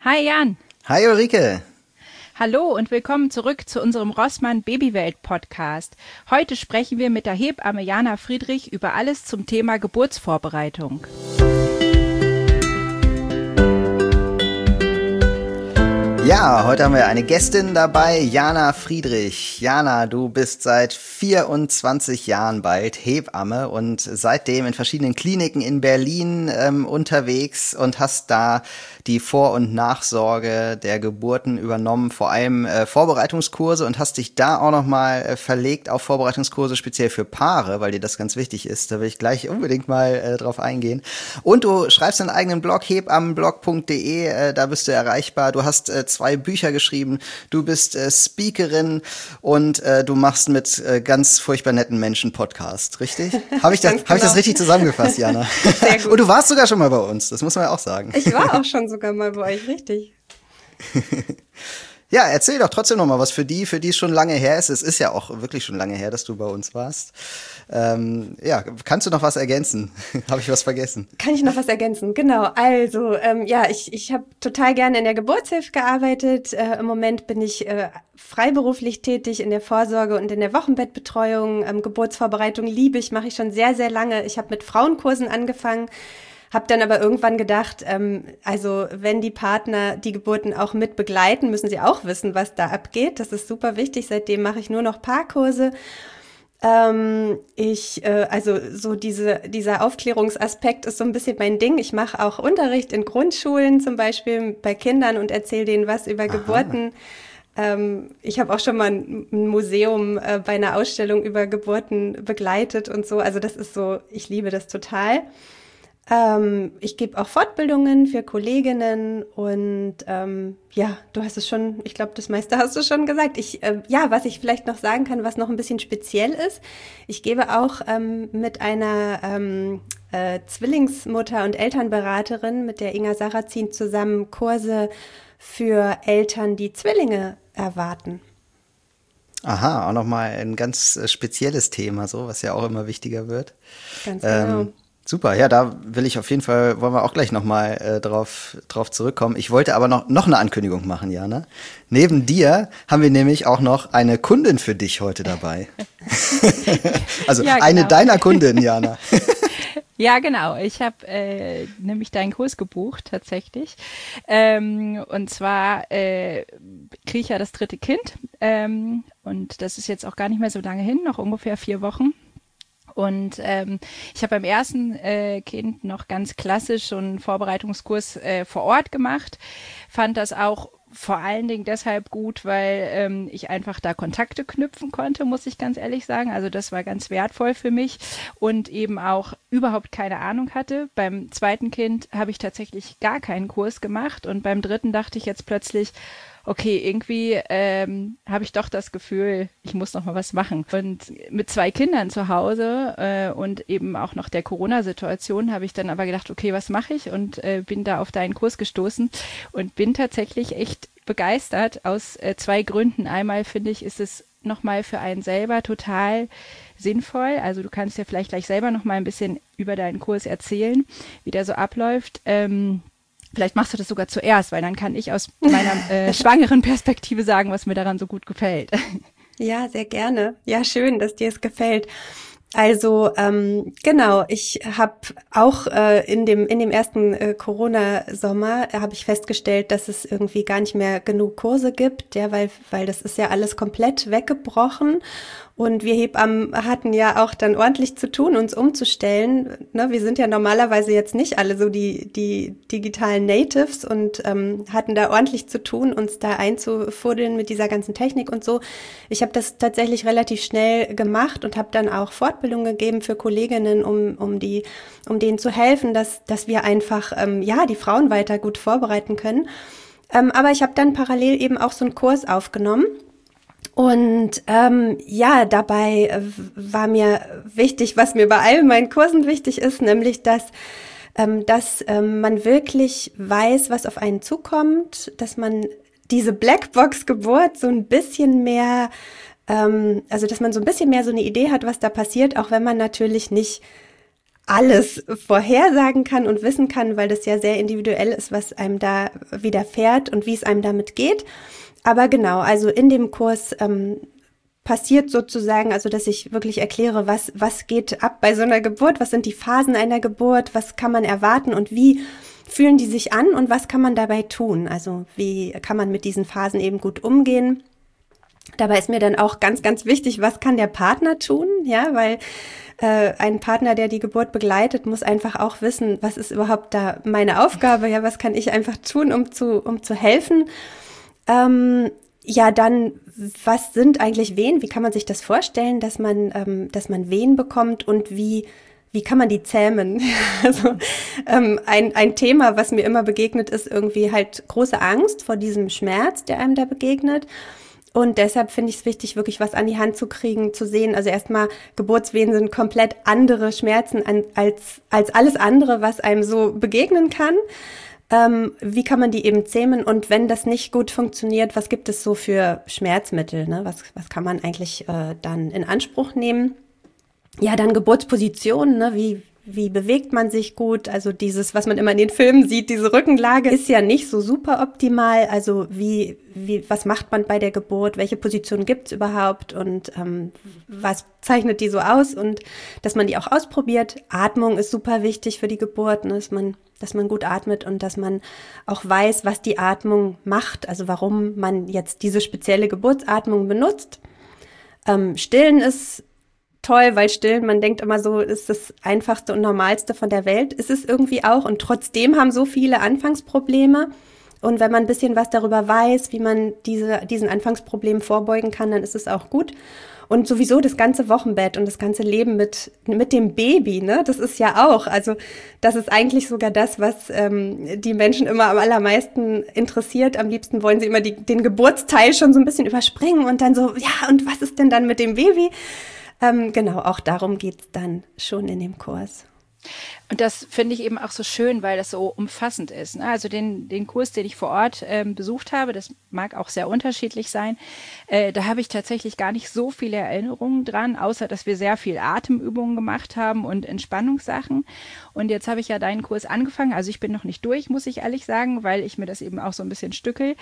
Hi Jan. Hi Ulrike. Hallo und willkommen zurück zu unserem Rossmann Babywelt Podcast. Heute sprechen wir mit der Hebamme Jana Friedrich über alles zum Thema Geburtsvorbereitung. Ja, heute haben wir eine Gästin dabei, Jana Friedrich. Jana, du bist seit 24 Jahren bald Hebamme und seitdem in verschiedenen Kliniken in Berlin unterwegs und hast da die Vor- und Nachsorge der Geburten übernommen, vor allem Vorbereitungskurse, und hast dich da auch nochmal verlegt auf Vorbereitungskurse speziell für Paare, weil dir das ganz wichtig ist. Da will ich gleich unbedingt mal drauf eingehen. Und du schreibst einen eigenen Blog, hebammenblog.de, da bist du erreichbar. Du hast 2 Bücher geschrieben, du bist Speakerin und du machst mit ganz furchtbar netten Menschen Podcast, richtig? Habe ich das richtig zusammengefasst, Jana? Sehr gut. Und du warst sogar schon mal bei uns, das muss man ja auch sagen. Ich war auch schon sogar mal bei euch, richtig. Ja, erzähl doch trotzdem noch mal was für die es schon lange her ist. Es ist ja auch wirklich schon lange her, dass du bei uns warst. Ja, kannst du noch was ergänzen? Habe ich was vergessen? Kann ich noch was ergänzen? Genau, also ich habe total gerne in der Geburtshilfe gearbeitet. Im Moment bin ich freiberuflich tätig in der Vorsorge und in der Wochenbettbetreuung. Geburtsvorbereitung liebe ich, mache ich schon sehr, sehr lange. Ich habe mit Frauenkursen angefangen. Hab dann aber irgendwann gedacht, also wenn die Partner die Geburten auch mit begleiten, müssen sie auch wissen, was da abgeht. Das ist super wichtig. Seitdem mache ich nur noch Paarkurse. Also so dieser Aufklärungsaspekt ist so ein bisschen mein Ding. Ich mache auch Unterricht in Grundschulen zum Beispiel bei Kindern und erzähle denen was über Geburten. Ich habe auch schon mal ein Museum bei einer Ausstellung über Geburten begleitet und so. Also das ist so, ich liebe das total. Ich gebe auch Fortbildungen für Kolleginnen und ja, du hast es schon, ich glaube, das meiste hast du schon gesagt. Was ich vielleicht noch sagen kann, was noch ein bisschen speziell ist, ich gebe auch mit einer Zwillingsmutter und Elternberaterin, mit der Inga Sarrazin zusammen Kurse für Eltern, die Zwillinge erwarten. Aha, auch nochmal ein ganz spezielles Thema, so, was ja auch immer wichtiger wird. Ganz genau. Super, ja, da wollen wir auch gleich nochmal drauf zurückkommen. Ich wollte aber noch eine Ankündigung machen, Jana. Neben dir haben wir nämlich auch noch eine Kundin für dich heute dabei. Also ja, genau. Eine deiner Kundinnen, Jana. Ja, genau. Ich habe nämlich deinen Kurs gebucht, tatsächlich. Und zwar kriege ich ja das 3. Kind. Und das ist jetzt auch gar nicht mehr so lange hin, noch ungefähr 4 Wochen. Und ich habe beim ersten Kind noch ganz klassisch so einen Vorbereitungskurs vor Ort gemacht, fand das auch vor allen Dingen deshalb gut, weil ich einfach da Kontakte knüpfen konnte, muss ich ganz ehrlich sagen. Also das war ganz wertvoll für mich und eben auch überhaupt keine Ahnung hatte. Beim 2. Kind habe ich tatsächlich gar keinen Kurs gemacht und beim 3. dachte ich jetzt plötzlich, okay, irgendwie habe ich doch das Gefühl, ich muss noch mal was machen. Und mit 2 Kindern zu Hause und eben auch noch der Corona-Situation habe ich dann aber gedacht, okay, was mache ich? Und bin da auf deinen Kurs gestoßen und bin tatsächlich echt begeistert aus 2 Gründen. Einmal finde ich, ist es nochmal für einen selber total sinnvoll. Also du kannst ja vielleicht gleich selber noch mal ein bisschen über deinen Kurs erzählen, wie der so abläuft. Vielleicht machst du das sogar zuerst, weil dann kann ich aus meiner schwangeren Perspektive sagen, was mir daran so gut gefällt. Ja, sehr gerne. Ja, schön, dass dir es gefällt. Also genau, ich habe auch in dem ersten Corona-Sommer habe ich festgestellt, dass es irgendwie gar nicht mehr genug Kurse gibt, ja, weil das ist ja alles komplett weggebrochen. Und wir Hebammen hatten ja auch dann ordentlich zu tun, uns umzustellen. Ne, wir sind ja normalerweise jetzt nicht alle so die digitalen Natives und hatten da ordentlich zu tun, uns da einzufuddeln mit dieser ganzen Technik und so. Ich habe das tatsächlich relativ schnell gemacht und habe dann auch Fortbildungen gegeben für Kolleginnen, um denen zu helfen, dass wir einfach die Frauen weiter gut vorbereiten können. Aber ich habe dann parallel eben auch so einen Kurs aufgenommen. Und dabei war mir wichtig, was mir bei all meinen Kursen wichtig ist, nämlich, dass man wirklich weiß, was auf einen zukommt, dass man diese Blackbox-Geburt so ein bisschen mehr, dass man so ein bisschen mehr so eine Idee hat, was da passiert, auch wenn man natürlich nicht alles vorhersagen kann und wissen kann, weil das ja sehr individuell ist, was einem da widerfährt und wie es einem damit geht. Aber genau, also in dem Kurs passiert sozusagen, also dass ich wirklich erkläre, was geht ab bei so einer Geburt, was sind die Phasen einer Geburt, was kann man erwarten und wie fühlen die sich an und was kann man dabei tun? Also wie kann man mit diesen Phasen eben gut umgehen? Dabei ist mir dann auch ganz, ganz wichtig, was kann der Partner tun? Ja, weil ein Partner, der die Geburt begleitet, muss einfach auch wissen, was ist überhaupt da meine Aufgabe? Ja, was kann ich einfach tun, um zu helfen? Ja, dann, was sind eigentlich Wehen? Wie kann man sich das vorstellen, dass man Wehen bekommt und wie kann man die zähmen? Also ein Thema, was mir immer begegnet, ist irgendwie halt große Angst vor diesem Schmerz, der einem da begegnet. Und deshalb finde ich es wichtig, wirklich was an die Hand zu kriegen, zu sehen. Also erstmal, Geburtswehen sind komplett andere Schmerzen als alles andere, was einem so begegnen kann. Wie kann man die eben zähmen? Und wenn das nicht gut funktioniert, was gibt es so für Schmerzmittel? Ne? Was kann man eigentlich dann in Anspruch nehmen? Ja, dann Geburtspositionen, ne? Wie bewegt man sich gut? Also dieses, was man immer in den Filmen sieht, diese Rückenlage ist ja nicht so super optimal. Also was macht man bei der Geburt? Welche Position gibt's überhaupt? Und was zeichnet die so aus? Und dass man die auch ausprobiert. Atmung ist super wichtig für die Geburt, ne? Dass man gut atmet und dass man auch weiß, was die Atmung macht. Also warum man jetzt diese spezielle Geburtsatmung benutzt. Stillen ist toll, weil Stillen, man denkt immer so, ist das Einfachste und Normalste von der Welt. Ist es irgendwie auch. Und trotzdem haben so viele Anfangsprobleme. Und wenn man ein bisschen was darüber weiß, wie man diesen Anfangsproblemen vorbeugen kann, dann ist es auch gut. Und sowieso das ganze Wochenbett und das ganze Leben mit dem Baby, ne, das ist ja auch, also das ist eigentlich sogar das, was die Menschen immer am allermeisten interessiert. Am liebsten wollen sie immer den Geburtsteil schon so ein bisschen überspringen und dann so, ja, und was ist denn dann mit dem Baby? Genau, auch darum geht's dann schon in dem Kurs. Und das finde ich eben auch so schön, weil das so umfassend ist. Ne? Also den Kurs, den ich vor Ort besucht habe, das mag auch sehr unterschiedlich sein, da habe ich tatsächlich gar nicht so viele Erinnerungen dran, außer dass wir sehr viel Atemübungen gemacht haben und Entspannungssachen. Und jetzt habe ich ja deinen Kurs angefangen. Also ich bin noch nicht durch, muss ich ehrlich sagen, weil ich mir das eben auch so ein bisschen stückel.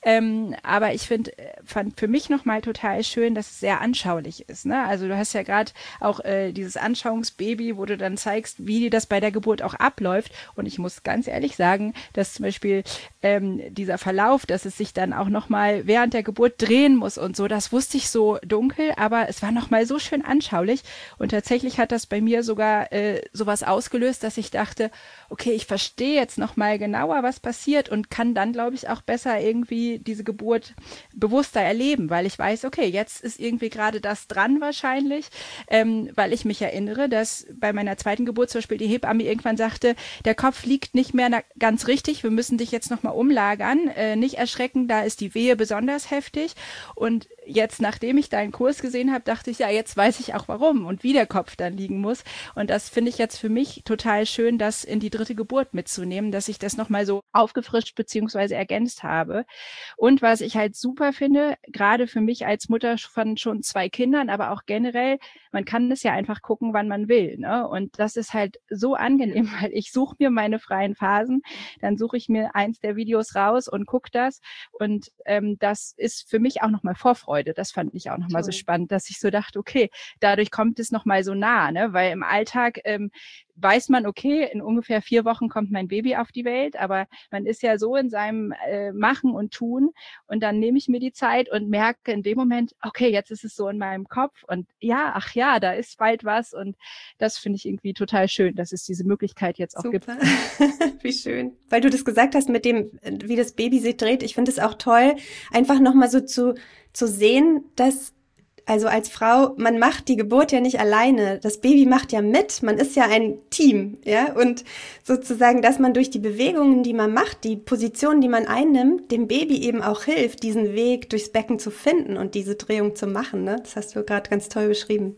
Aber ich fand für mich nochmal total schön, dass es sehr anschaulich ist. Ne? Also du hast ja gerade auch dieses Anschauungsbaby, wo du dann zeigst, wie das bei der Geburt auch abläuft. Und ich muss ganz ehrlich sagen, dass zum Beispiel dieser Verlauf, dass es sich dann auch nochmal während der Geburt drehen muss und so, das wusste ich so dunkel, aber es war nochmal so schön anschaulich. Und tatsächlich hat das bei mir sogar sowas ausgelöst, dass ich dachte, okay, ich verstehe jetzt nochmal genauer, was passiert und kann dann, glaube ich, auch besser irgendwie diese Geburt bewusster erleben, weil ich weiß, okay, jetzt ist irgendwie gerade das dran wahrscheinlich, weil ich mich erinnere, dass bei meiner zweiten Geburt zum Beispiel die Hebamme irgendwann sagte, der Kopf liegt nicht mehr ganz richtig, wir müssen dich jetzt nochmal umlagern, nicht erschrecken, da ist die Wehe besonders heftig. Und jetzt, nachdem ich deinen Kurs gesehen habe, dachte ich, ja, jetzt weiß ich auch warum und wie der Kopf dann liegen muss. Und das finde ich jetzt für mich total schön, das in die dritte Geburt mitzunehmen, dass ich das nochmal so aufgefrischt bzw. ergänzt habe. Und was ich halt super finde, gerade für mich als Mutter von schon 2 Kindern, aber auch generell, man kann es ja einfach gucken, wann man will. Ne? Und das ist halt so angenehm, weil ich suche mir meine freien Phasen, dann suche ich mir eins der Videos raus und gucke das. Und das ist für mich auch nochmal Vorfreude. Das fand ich auch nochmal so spannend, dass ich so dachte, okay, dadurch kommt es nochmal so nah, ne? Weil im Alltag weiß man, okay, in ungefähr 4 Wochen kommt mein Baby auf die Welt, aber man ist ja so in seinem Machen und Tun und dann nehme ich mir die Zeit und merke in dem Moment, okay, jetzt ist es so in meinem Kopf und ja, ach ja, da ist bald was und das finde ich irgendwie total schön, dass es diese Möglichkeit jetzt auch gibt. Wie schön. Weil du das gesagt hast mit dem, wie das Baby sich dreht, ich finde es auch toll, einfach nochmal so zu sehen, dass also als Frau, man macht die Geburt ja nicht alleine. Das Baby macht ja mit. Man ist ja ein Team, ja. Und sozusagen, dass man durch die Bewegungen, die man macht, die Positionen, die man einnimmt, dem Baby eben auch hilft, diesen Weg durchs Becken zu finden und diese Drehung zu machen, ne? Das hast du gerade ganz toll beschrieben.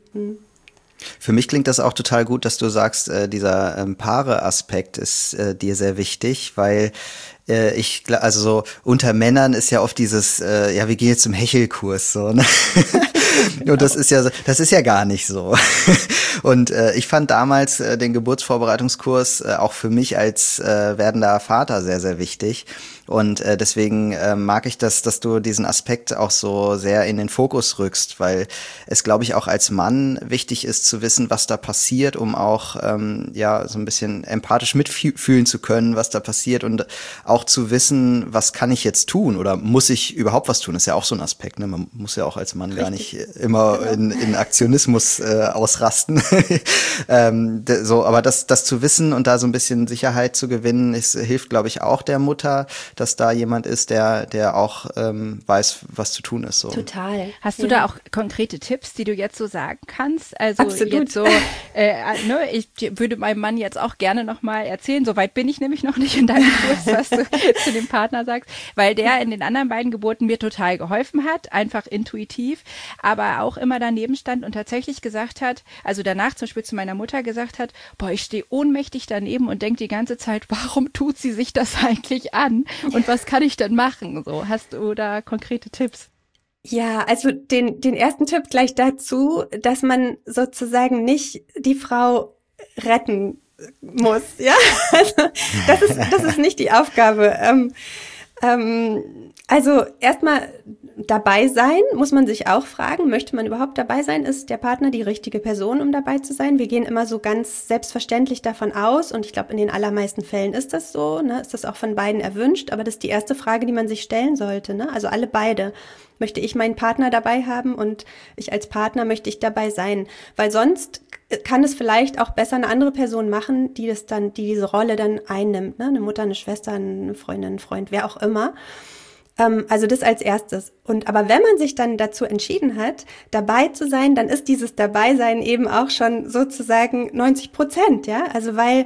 Für mich klingt das auch total gut, dass du sagst, dieser Paare-Aspekt ist dir sehr wichtig, weil Also so unter Männern ist ja oft dieses, ja, wir gehen jetzt zum Hechelkurs, so, ne? Genau. Und das ist ja gar nicht so. Und ich fand damals den Geburtsvorbereitungskurs auch für mich als werdender Vater sehr, sehr wichtig. Und deswegen mag ich das, dass du diesen Aspekt auch so sehr in den Fokus rückst, weil es, glaube ich, auch als Mann wichtig ist zu wissen, was da passiert, um auch ja so ein bisschen empathisch mitfühlen zu können, was da passiert und auch zu wissen, was kann ich jetzt tun oder muss ich überhaupt was tun? Das ist ja auch so ein Aspekt, ne? Man muss ja auch als Mann gar nicht immer in Aktionismus ausrasten. So, aber das zu wissen und da so ein bisschen Sicherheit zu gewinnen, hilft, glaube ich, auch der Mutter, dass da jemand ist, der auch weiß, was zu tun ist. So. Total. Hast du da auch konkrete Tipps, die du jetzt so sagen kannst? Also Absolut. Jetzt so, ne, ich würde meinem Mann jetzt auch gerne nochmal erzählen, soweit bin ich nämlich noch nicht in deinem Kurs, was du zu dem Partner sagst, weil der in den anderen beiden Geburten mir total geholfen hat, einfach intuitiv, aber auch immer daneben stand und tatsächlich gesagt hat, also danach zum Beispiel zu meiner Mutter gesagt hat, boah, ich stehe ohnmächtig daneben und denke die ganze Zeit, warum tut sie sich das eigentlich an und was kann ich denn machen? So, hast du da konkrete Tipps? Ja, also den ersten Tipp gleich dazu, dass man sozusagen nicht die Frau retten muss, ja. Also das ist nicht die Aufgabe. Also erstmal dabei sein, muss man sich auch fragen, möchte man überhaupt dabei sein? Ist der Partner die richtige Person, um dabei zu sein? Wir gehen immer so ganz selbstverständlich davon aus und ich glaube, in den allermeisten Fällen ist das so, ne? Ist das auch von beiden erwünscht, aber das ist die erste Frage, die man sich stellen sollte, ne? Also alle beide. Möchte ich meinen Partner dabei haben und ich als Partner möchte ich dabei sein? Weil sonst kann es vielleicht auch besser eine andere Person machen, die diese Rolle dann einnimmt, ne? Eine Mutter, eine Schwester, eine Freundin, ein Freund, wer auch immer. Also das als erstes. Aber wenn man sich dann dazu entschieden hat, dabei zu sein, dann ist dieses Dabeisein eben auch schon sozusagen 90%, ja? Also weil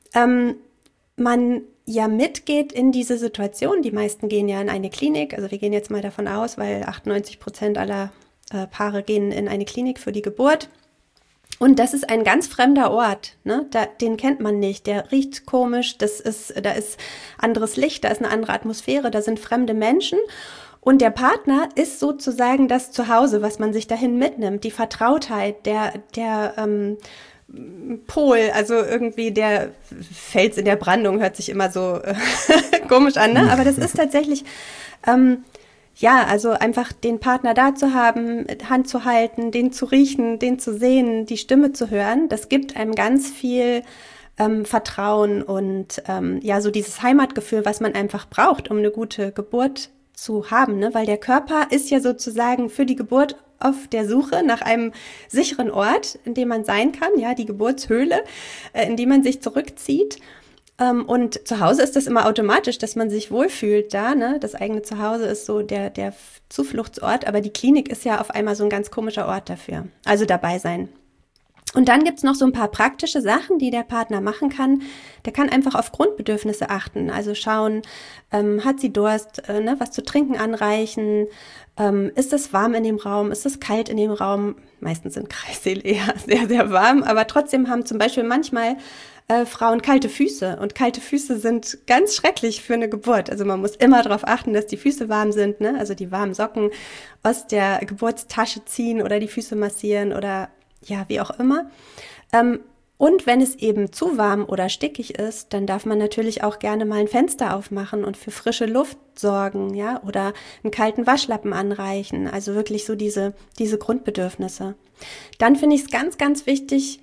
man ja mitgeht in diese Situation. Die meisten gehen ja in eine Klinik. Also wir gehen jetzt mal davon aus, weil 98% aller Paare gehen in eine Klinik für die Geburt. Und das ist ein ganz fremder Ort, ne? Den kennt man nicht, der riecht komisch, da ist anderes Licht, da ist eine andere Atmosphäre, da sind fremde Menschen. Und der Partner ist sozusagen das Zuhause, was man sich dahin mitnimmt, die Vertrautheit, der Pol, also irgendwie der Fels in der Brandung hört sich immer so komisch an, ne? Aber das ist tatsächlich, ja, also einfach den Partner da zu haben, Hand zu halten, den zu riechen, den zu sehen, die Stimme zu hören, das gibt einem ganz viel Vertrauen und ja, so dieses Heimatgefühl, was man einfach braucht, um eine gute Geburt zu haben, ne? Weil der Körper ist ja sozusagen für die Geburt auf der Suche nach einem sicheren Ort, in dem man sein kann, ja, die Geburtshöhle, in die man sich zurückzieht. Und zu Hause ist das immer automatisch, dass man sich wohlfühlt da, ne? Das eigene Zuhause ist so der Zufluchtsort, aber die Klinik ist ja auf einmal so ein ganz komischer Ort dafür. Also dabei sein. Und dann gibt's noch so ein paar praktische Sachen, die der Partner machen kann. Der kann einfach auf Grundbedürfnisse achten. Also schauen, hat sie Durst, ne, was zu trinken anreichen, ist es warm in dem Raum, ist es kalt in dem Raum. Meistens sind Kreissäle eher sehr, sehr warm, aber trotzdem haben zum Beispiel manchmal Frauen kalte Füße. Und kalte Füße sind ganz schrecklich für eine Geburt. Also man muss immer darauf achten, dass die Füße warm sind, ne? Also die warmen Socken aus der Geburtstasche ziehen oder die Füße massieren oder ja, wie auch immer. Und wenn es eben zu warm oder stickig ist, dann darf man natürlich auch gerne mal ein Fenster aufmachen und für frische Luft sorgen, ja, oder einen kalten Waschlappen anreichen. Also wirklich so diese Grundbedürfnisse. Dann finde ich es ganz, ganz wichtig,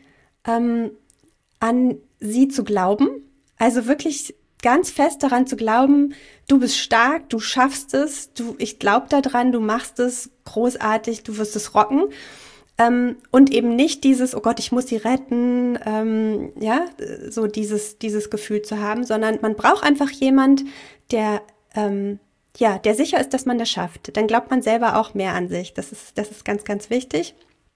an sie zu glauben. Also wirklich ganz fest daran zu glauben, du bist stark, du schaffst es, ich glaube daran, du machst es großartig, du wirst es rocken. Und eben nicht dieses, oh Gott, ich muss sie retten, ja, so dieses Gefühl zu haben, sondern man braucht einfach jemand, der sicher ist, dass man das schafft. Dann glaubt man selber auch mehr an sich. Das ist ganz, ganz wichtig.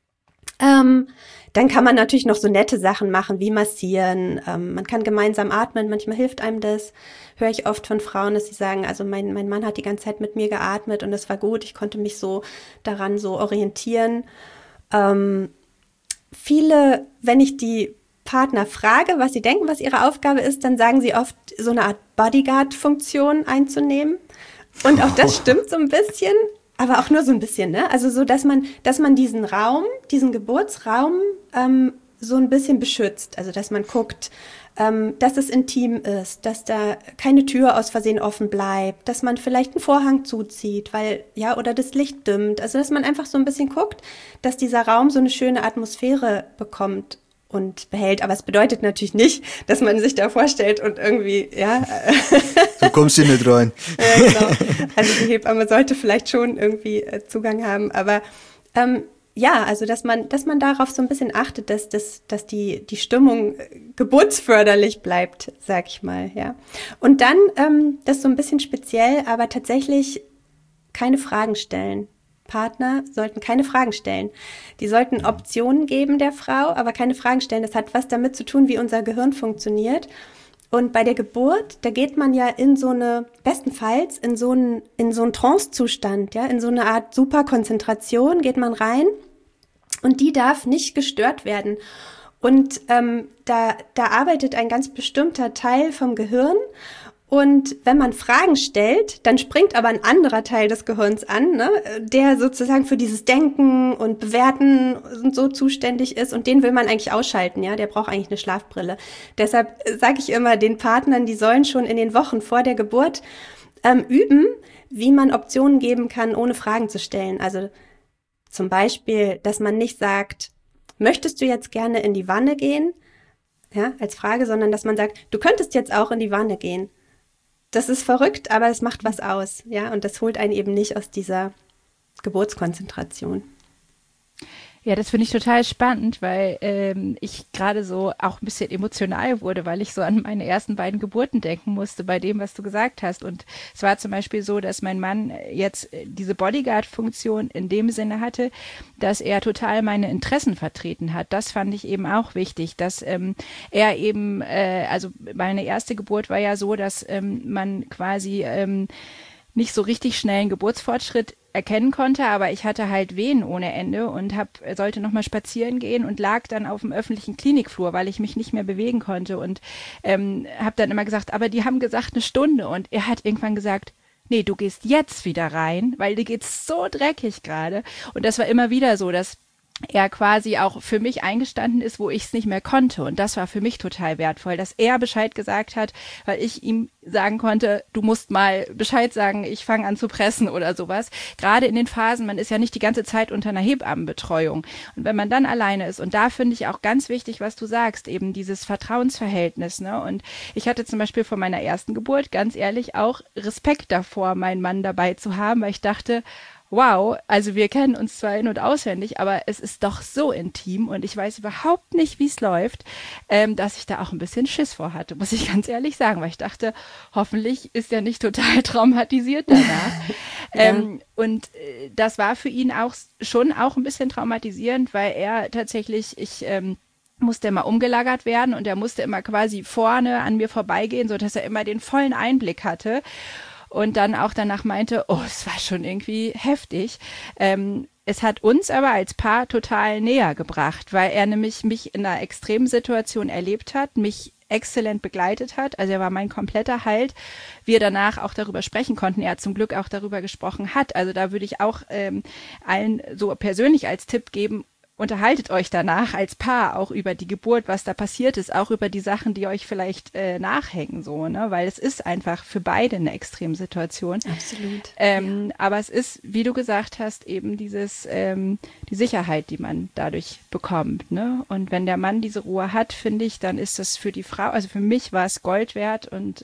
Dann kann man natürlich noch so nette Sachen machen, wie massieren. Man kann gemeinsam atmen. Manchmal hilft einem das. Höre ich oft von Frauen, dass sie sagen, also mein Mann hat die ganze Zeit mit mir geatmet und das war gut. Ich konnte mich so daran so orientieren. Viele, wenn ich die Partner frage, was sie denken, was ihre Aufgabe ist, dann sagen sie oft, so eine Art Bodyguard-Funktion einzunehmen. Und auch das stimmt so ein bisschen, aber auch nur so ein bisschen, ne? Also so, dass man diesen Raum, diesen Geburtsraum so ein bisschen beschützt. Also dass man guckt, dass es intim ist, dass da keine Tür aus Versehen offen bleibt, dass man vielleicht einen Vorhang zuzieht, oder das Licht dimmt. Also dass man einfach so ein bisschen guckt, dass dieser Raum so eine schöne Atmosphäre bekommt und behält. Aber es bedeutet natürlich nicht, dass man sich da vorstellt und irgendwie, Du kommst hier nicht rein. Ja, genau. Also die Hebamme sollte vielleicht schon irgendwie Zugang haben, aber also dass man darauf so ein bisschen achtet, dass die Stimmung geburtsförderlich bleibt, sag ich mal, ja. Und dann, das ist so ein bisschen speziell, aber tatsächlich keine Fragen stellen. Partner sollten keine Fragen stellen. Die sollten Optionen geben der Frau, aber keine Fragen stellen. Das hat was damit zu tun, wie unser Gehirn funktioniert. Und bei der Geburt, da geht man ja bestenfalls in so einen Trance-Zustand, ja, in so eine Art Superkonzentration geht man rein. Und die darf nicht gestört werden. Und da arbeitet ein ganz bestimmter Teil vom Gehirn. Und wenn man Fragen stellt, dann springt aber ein anderer Teil des Gehirns an, ne, der sozusagen für dieses Denken und Bewerten und so zuständig ist. Und den will man eigentlich ausschalten, ja. Der braucht eigentlich eine Schlafbrille. Deshalb sage ich immer den Partnern, die sollen schon in den Wochen vor der Geburt üben, wie man Optionen geben kann, ohne Fragen zu stellen. Also zum Beispiel, dass man nicht sagt, möchtest du jetzt gerne in die Wanne gehen? Ja, als Frage, sondern dass man sagt, du könntest jetzt auch in die Wanne gehen. Das ist verrückt, aber es macht was aus. Ja, und das holt einen eben nicht aus dieser Geburtskonzentration. Ja, das finde ich total spannend, weil ich gerade so auch ein bisschen emotional wurde, weil ich so an meine ersten beiden Geburten denken musste bei dem, was du gesagt hast. Und es war zum Beispiel so, dass mein Mann jetzt diese Bodyguard-Funktion in dem Sinne hatte, dass er total meine Interessen vertreten hat. Das fand ich eben auch wichtig, dass er eben, also meine erste Geburt war ja so, dass man quasi nicht so richtig schnell einen Geburtsfortschritt erkennen konnte, aber ich hatte halt Wehen ohne Ende und sollte nochmal spazieren gehen und lag dann auf dem öffentlichen Klinikflur, weil ich mich nicht mehr bewegen konnte und habe dann immer gesagt, aber die haben gesagt 1 Stunde und er hat irgendwann gesagt, nee, du gehst jetzt wieder rein, weil dir geht's so dreckig gerade und das war immer wieder so, dass er quasi auch für mich eingestanden ist, wo ich es nicht mehr konnte. Und das war für mich total wertvoll, dass er Bescheid gesagt hat, weil ich ihm sagen konnte, du musst mal Bescheid sagen, ich fange an zu pressen oder sowas. Gerade in den Phasen, man ist ja nicht die ganze Zeit unter einer Hebammenbetreuung. Und wenn man dann alleine ist, und da finde ich auch ganz wichtig, was du sagst, eben dieses Vertrauensverhältnis, ne? Und ich hatte zum Beispiel vor meiner ersten Geburt, ganz ehrlich, auch Respekt davor, meinen Mann dabei zu haben, weil ich dachte, wow, also wir kennen uns zwar in- und auswendig, aber es ist doch so intim und ich weiß überhaupt nicht, wie es läuft, dass ich da auch ein bisschen Schiss vor hatte, muss ich ganz ehrlich sagen, weil ich dachte, hoffentlich ist er nicht total traumatisiert danach. Ja. Und das war für ihn auch schon auch ein bisschen traumatisierend, weil er tatsächlich, musste immer umgelagert werden und er musste immer quasi vorne an mir vorbeigehen, sodass er immer den vollen Einblick hatte. Und dann auch danach meinte, oh, es war schon irgendwie heftig. Es hat uns aber als Paar total näher gebracht, weil er nämlich mich in einer extremen Situation erlebt hat, mich exzellent begleitet hat. Also er war mein kompletter Halt. Wir danach auch darüber sprechen konnten. Er zum Glück auch darüber gesprochen hat. Also da würde ich auch allen so persönlich als Tipp geben, unterhaltet euch danach als Paar auch über die Geburt, was da passiert ist, auch über die Sachen, die euch vielleicht nachhängen, so, ne, weil es ist einfach für beide eine Extremsituation. Absolut. Aber es ist, wie du gesagt hast, eben die Sicherheit, die man dadurch bekommt, ne, und wenn der Mann diese Ruhe hat, finde ich, dann ist das für die Frau, also für mich war es Gold wert und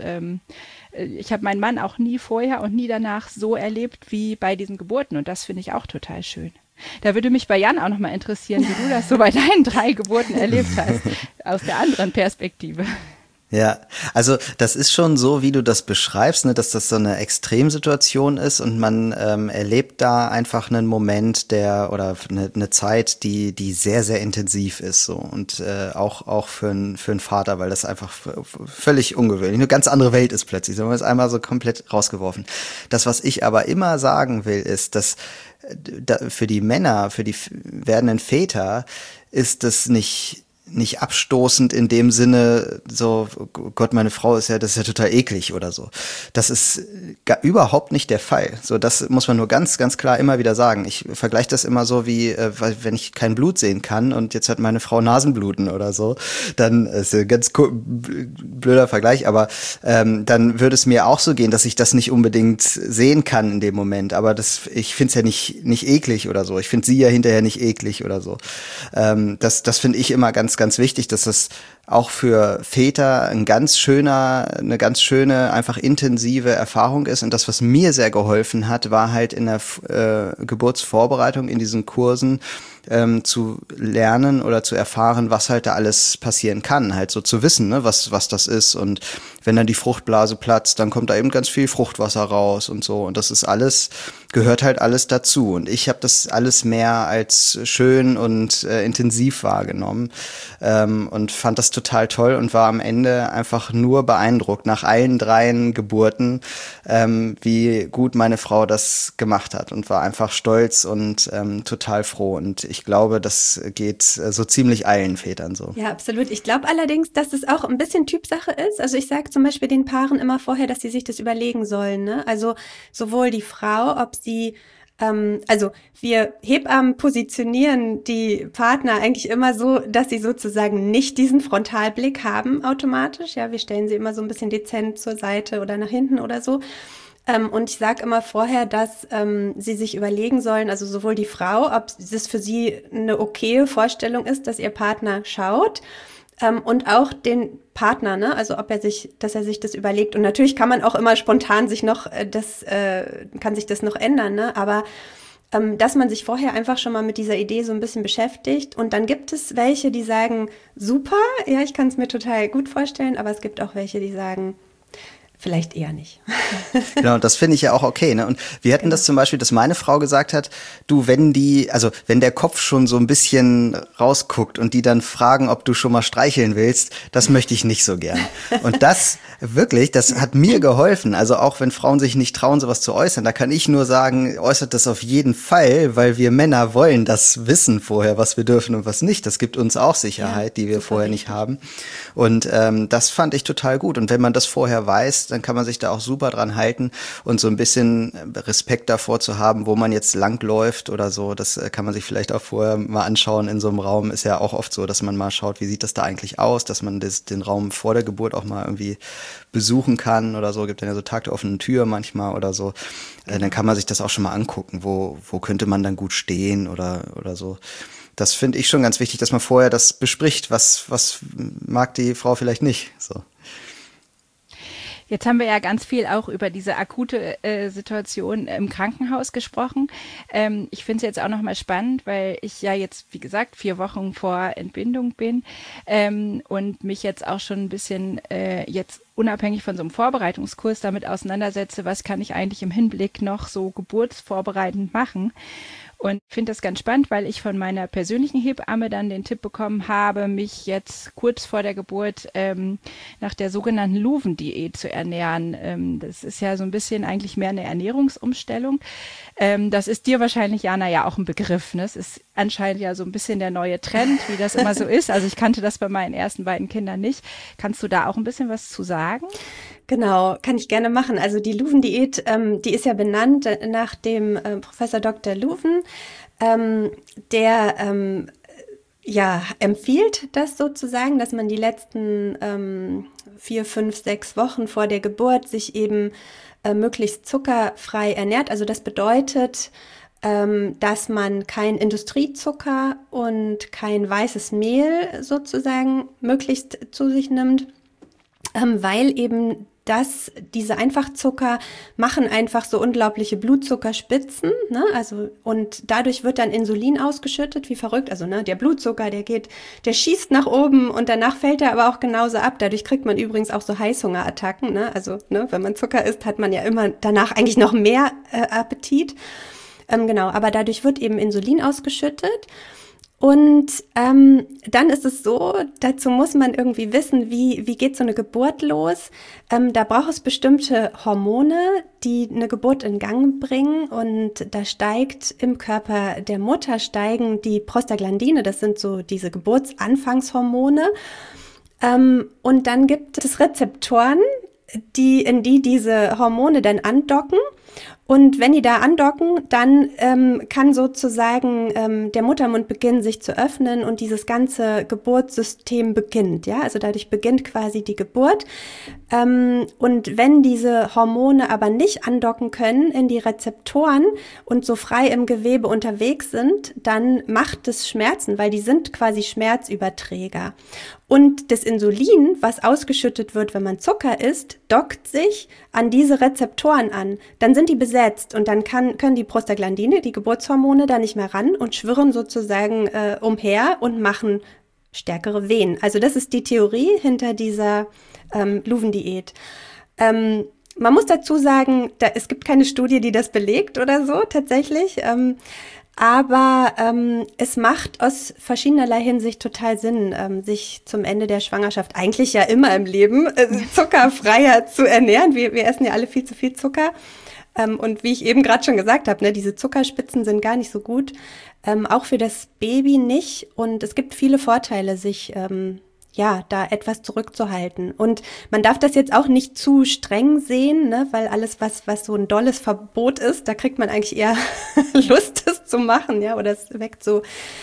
ich habe meinen Mann auch nie vorher und nie danach so erlebt wie bei diesen Geburten und das finde ich auch total schön. Da würde mich bei Jan auch nochmal interessieren, wie du das so bei deinen 3 Geburten erlebt hast, aus der anderen Perspektive. Ja, also das ist schon so, wie du das beschreibst, ne, dass das so eine Extremsituation ist und man erlebt da einfach einen Moment oder eine Zeit, die sehr, sehr intensiv ist so und auch für einen Vater, weil das einfach völlig ungewöhnlich, eine ganz andere Welt ist plötzlich, man ist einmal so komplett rausgeworfen. Das, was ich aber immer sagen will, ist, dass für die Männer, für die werdenden Väter ist das nicht nicht abstoßend in dem Sinne, so, oh Gott, meine Frau das ist ja total eklig oder so. Das ist überhaupt nicht der Fall. So, das muss man nur ganz, ganz klar immer wieder sagen. Ich vergleiche das immer so wie, wenn ich kein Blut sehen kann und jetzt hat meine Frau Nasenbluten oder so, dann ist ein ganz blöder Vergleich, aber dann würde es mir auch so gehen, dass ich das nicht unbedingt sehen kann in dem Moment. Aber ich finde es ja nicht eklig oder so. Ich finde sie ja hinterher nicht eklig oder so. Das finde ich immer ganz, ganz wichtig, dass das auch für Väter eine ganz schöne, einfach intensive Erfahrung ist. Und das, was mir sehr geholfen hat, war halt in der Geburtsvorbereitung in diesen Kursen zu lernen oder zu erfahren, was halt da alles passieren kann, halt so zu wissen, ne, was das ist. Und wenn dann die Fruchtblase platzt, dann kommt da eben ganz viel Fruchtwasser raus und so. Und das ist alles, gehört halt alles dazu. Und ich habe das alles mehr als schön und intensiv wahrgenommen und fand das total toll und war am Ende einfach nur beeindruckt nach allen 3 Geburten, wie gut meine Frau das gemacht hat und war einfach stolz und total froh. Und ich glaube, das geht so ziemlich allen Vätern so. Ja, absolut. Ich glaube allerdings, dass es auch ein bisschen Typsache ist. Also ich sage zum Beispiel den Paaren immer vorher, dass sie sich das überlegen sollen. Ne? Also sowohl die Frau, ob sie also wir Hebammen positionieren die Partner eigentlich immer so, dass sie sozusagen nicht diesen Frontalblick haben automatisch. Ja, wir stellen sie immer so ein bisschen dezent zur Seite oder nach hinten oder so. Und ich sage immer vorher, dass sie sich überlegen sollen, also sowohl die Frau, ob das für sie eine okaye Vorstellung ist, dass ihr Partner schaut, und auch den Partner, ne? Also dass er sich das überlegt. Und natürlich kann man auch immer spontan sich noch kann sich das noch ändern, ne? Aber dass man sich vorher einfach schon mal mit dieser Idee so ein bisschen beschäftigt. Und dann gibt es welche, die sagen, super, ja, ich kann es mir total gut vorstellen, aber es gibt auch welche, die sagen, vielleicht eher nicht. Genau, das finde ich ja auch okay, ne? Und wir hatten das zum Beispiel, dass meine Frau gesagt hat, du, wenn der Kopf schon so ein bisschen rausguckt und die dann fragen, ob du schon mal streicheln willst, das möchte ich nicht so gern. Und das hat mir geholfen. Also auch wenn Frauen sich nicht trauen, sowas zu äußern, da kann ich nur sagen, äußert das auf jeden Fall, weil wir Männer wollen das wissen vorher, was wir dürfen und was nicht. Das gibt uns auch Sicherheit, die wir vorher nicht haben. Und das fand ich total gut. Und wenn man das vorher weiß, dann kann man sich da auch super dran halten und so ein bisschen Respekt davor zu haben, wo man jetzt langläuft oder so. Das kann man sich vielleicht auch vorher mal anschauen in so einem Raum. Ist ja auch oft so, dass man mal schaut, wie sieht das da eigentlich aus, dass man den Raum vor der Geburt auch mal irgendwie besuchen kann oder so. Gibt dann ja so Tag der offenen Tür manchmal oder so. Dann kann man sich das auch schon mal angucken, wo könnte man dann gut stehen oder so. Das finde ich schon ganz wichtig, dass man vorher das bespricht. Was mag die Frau vielleicht nicht, so. Jetzt haben wir ja ganz viel auch über diese akute Situation im Krankenhaus gesprochen. Ich finde es jetzt auch nochmal spannend, weil ich ja jetzt, wie gesagt, 4 Wochen vor Entbindung bin und mich jetzt auch schon ein bisschen jetzt unabhängig von so einem Vorbereitungskurs damit auseinandersetze, was kann ich eigentlich im Hinblick noch so geburtsvorbereitend machen. Und finde das ganz spannend, weil ich von meiner persönlichen Hebamme dann den Tipp bekommen habe, mich jetzt kurz vor der Geburt nach der sogenannten Luven-Diät zu ernähren. Das ist ja so ein bisschen eigentlich mehr eine Ernährungsumstellung. Das ist dir wahrscheinlich, Jana, ja auch ein Begriff. Ne? Es ist anscheinend ja so ein bisschen der neue Trend, wie das immer so ist. Also ich kannte das bei meinen ersten beiden Kindern nicht. Kannst du da auch ein bisschen was zu sagen? Genau, kann ich gerne machen. Also die Luven-Diät, die ist ja benannt nach dem Professor Dr. Luven, der empfiehlt das sozusagen, dass man die letzten 4, 5, 6 Wochen vor der Geburt sich eben möglichst zuckerfrei ernährt. Also das bedeutet, dass man kein Industriezucker und kein weißes Mehl sozusagen möglichst zu sich nimmt, weil eben diese Einfachzucker machen einfach so unglaubliche Blutzuckerspitzen, ne? Also, und dadurch wird dann Insulin ausgeschüttet, wie verrückt. Also, ne, der Blutzucker, der schießt nach oben und danach fällt er aber auch genauso ab. Dadurch kriegt man übrigens auch so Heißhungerattacken, ne? Also, ne, wenn man Zucker isst, hat man ja immer danach eigentlich noch mehr Appetit. Genau, aber dadurch wird eben Insulin ausgeschüttet. Und dann ist es so, dazu muss man irgendwie wissen, wie geht so eine Geburt los. Da braucht es bestimmte Hormone, die eine Geburt in Gang bringen. Und da steigt im Körper der Mutter steigen die Prostaglandine, das sind so diese Geburtsanfangshormone. Und dann gibt es Rezeptoren, in die diese Hormone dann andocken. Und wenn die da andocken, dann kann sozusagen der Muttermund beginnen, sich zu öffnen und dieses ganze Geburtssystem beginnt. Ja, also dadurch beginnt quasi die Geburt. Und wenn diese Hormone aber nicht andocken können in die Rezeptoren und so frei im Gewebe unterwegs sind, dann macht es Schmerzen, weil die sind quasi Schmerzüberträger. Und das Insulin, was ausgeschüttet wird, wenn man Zucker isst, dockt sich an diese Rezeptoren an. Dann sind die besetzt und dann können die Prostaglandine, die Geburtshormone, da nicht mehr ran und schwirren sozusagen umher und machen stärkere Wehen. Also das ist die Theorie hinter dieser Luven-Diät. Man muss dazu sagen, es gibt keine Studie, die das belegt oder so tatsächlich. Aber es macht aus verschiedenerlei Hinsicht total Sinn, sich zum Ende der Schwangerschaft, eigentlich ja immer im Leben, zuckerfreier zu ernähren. Wir essen ja alle viel zu viel Zucker. Und wie ich eben gerade schon gesagt habe, ne, diese Zuckerspitzen sind gar nicht so gut. Auch für das Baby nicht. Und es gibt viele Vorteile, sich da etwas zurückzuhalten. Und man darf das jetzt auch nicht zu streng sehen, ne, weil alles, was so ein dolles Verbot ist, da kriegt man eigentlich eher Lust, es zu machen, ja, oder es weckt so